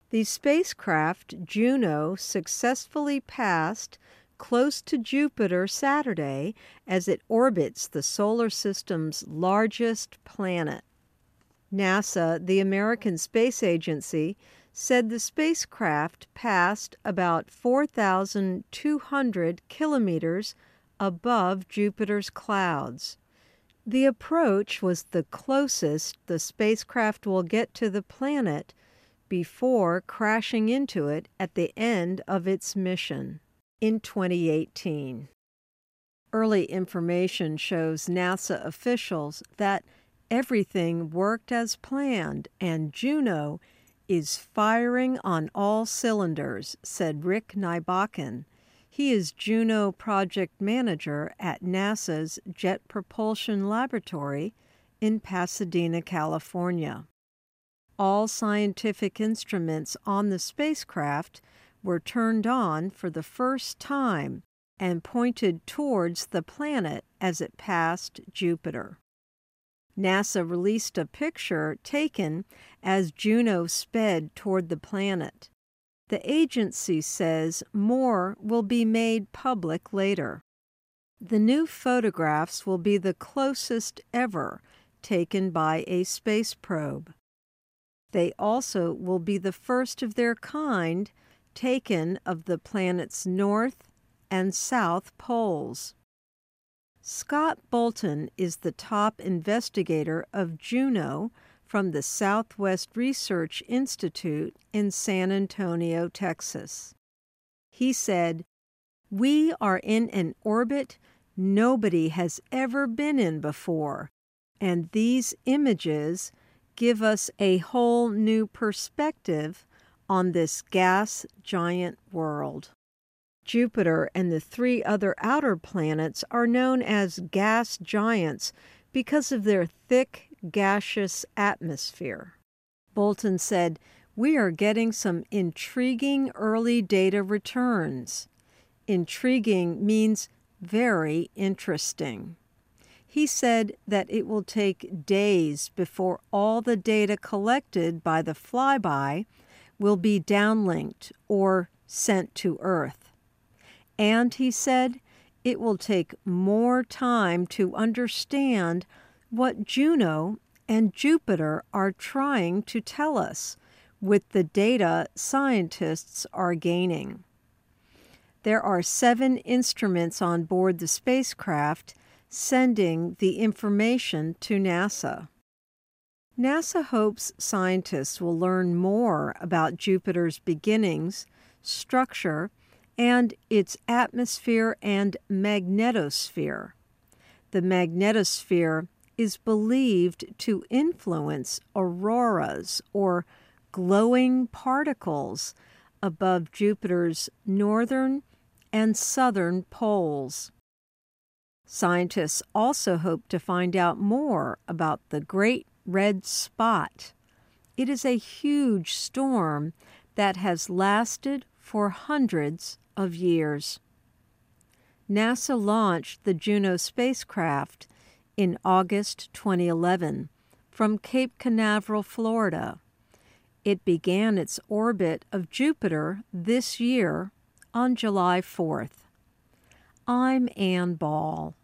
The spacecraft Juno successfully passed close to Jupiter Saturday as it orbits the solar system's largest planet. NASA, the American Space Agency, said the spacecraft passed about 4,200 kilometers above Jupiter's clouds. The approach was the closest the spacecraft will get to the planet before crashing into it at the end of its mission in 2018. Early information shows NASA officials that everything worked as planned and Juno is firing on all cylinders, said Rick Naibakan. He is Juno project manager at NASA's Jet Propulsion Laboratory in Pasadena, California. All scientific instruments on the spacecraft were turned on for the first time and pointed towards the planet as it passed Jupiter. NASA released a picture taken as Juno sped toward the planet. The agency says more will be made public later. The new photographs will be the closest ever taken by a space probe. They also will be the first of their kind taken of the planet's north and south poles. Scott Bolton is the top investigator of Juno from the Southwest Research Institute in San Antonio, Texas. He said, "We are in an orbit nobody has ever been in before, and these images give us a whole new perspective on this gas giant world." Jupiter and the 3 other outer planets are known as gas giants because of their thick, gaseous atmosphere. Bolton said, "We are getting some intriguing early data returns." Intriguing means very interesting. He said that it will take days before all the data collected by the flyby will be downlinked or sent to Earth. And he said it will take more time to understand what Juno and Jupiter are trying to tell us with the data scientists are gaining. There are 7 instruments on board the spacecraft sending the information to NASA. NASA hopes scientists will learn more about Jupiter's beginnings, structure, and its atmosphere and magnetosphere. The magnetosphere is believed to influence auroras or glowing particles above Jupiter's northern and southern poles. Scientists also hope to find out more about the Great Red Spot. It is a huge storm that has lasted for hundreds of years. NASA launched the Juno spacecraft in August 2011 from Cape Canaveral, Florida. It began its orbit of Jupiter this year on July 4th. I'm Ann Ball.